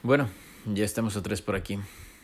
Bueno, ya estamos otra vez por aquí.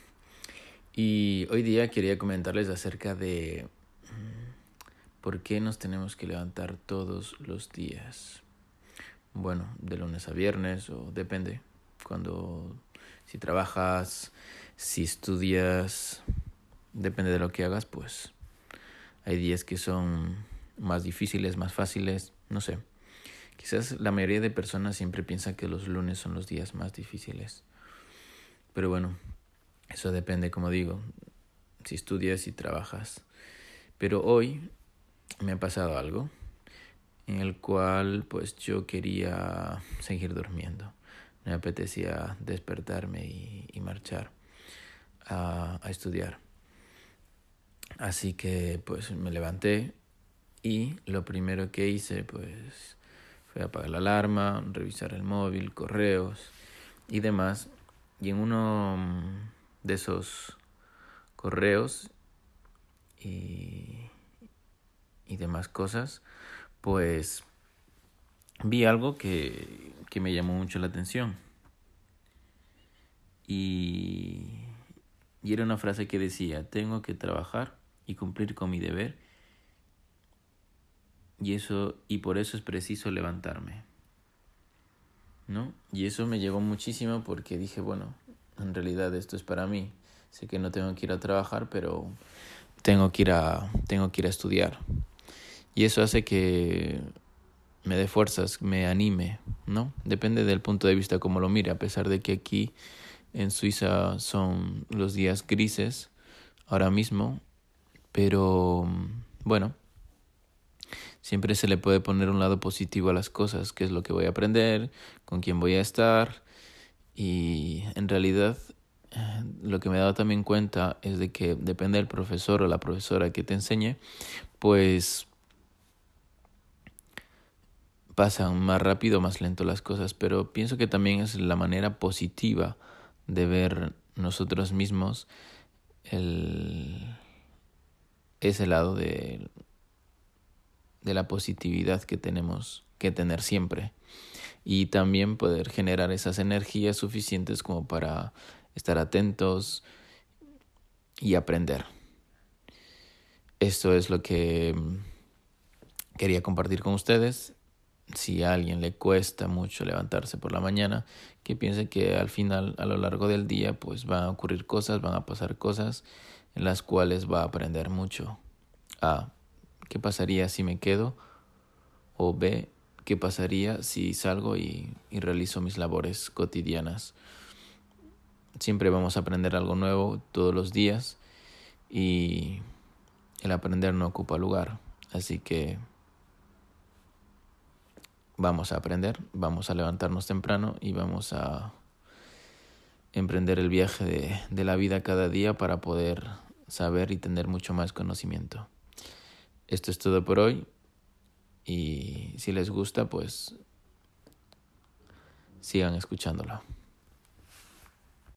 Y hoy día quería comentarles acerca de por qué nos tenemos que levantar todos los días. Bueno, de lunes a viernes o depende. Si trabajas, si estudias, depende de lo que hagas, pues hay días que son más difíciles, más fáciles, no sé. Quizás la mayoría de personas siempre piensa que los lunes son los días más difíciles. Pero bueno, eso depende, como digo, si estudias y trabajas. Pero hoy me ha pasado algo en el cual pues yo quería seguir durmiendo. Me apetecía despertarme y marchar a estudiar. Así que pues me levanté y lo primero que hice pues fue apagar la alarma, revisar el móvil, correos y demás. Y en uno de esos correos y demás cosas, pues vi algo que me llamó mucho la atención. Y era una frase que decía: tengo que trabajar y cumplir con mi deber, y por eso es preciso levantarme, ¿no? Y eso me llegó muchísimo porque dije, bueno, en realidad esto es para mí. Sé que no tengo que ir a trabajar, pero tengo que ir a estudiar. Y eso hace que me dé fuerzas, me anime, ¿no? Depende del punto de vista como lo mire, a pesar de que aquí en Suiza son los días grises ahora mismo, pero bueno, siempre se le puede poner un lado positivo a las cosas, qué es lo que voy a aprender, con quién voy a estar, y en realidad lo que me he dado también cuenta es de que depende del profesor o la profesora que te enseñe, pues pasan más rápido o más lento las cosas, pero pienso que también es la manera positiva de ver nosotros mismos ese lado de la positividad que tenemos que tener siempre, y también poder generar esas energías suficientes como para estar atentos y aprender. Esto es lo que quería compartir con ustedes. Si a alguien le cuesta mucho levantarse por la mañana, que piense que al final, a lo largo del día, pues van a ocurrir cosas, van a pasar cosas en las cuales va a aprender mucho. A, ¿qué pasaría si me quedo? O B, ¿qué pasaría si salgo y realizo mis labores cotidianas? Siempre vamos a aprender algo nuevo todos los días, y el aprender no ocupa lugar. Así que vamos a aprender, vamos a levantarnos temprano y vamos a emprender el viaje de la vida cada día para poder saber y tener mucho más conocimiento. Esto es todo por hoy, y si les gusta, pues sigan escuchándolo.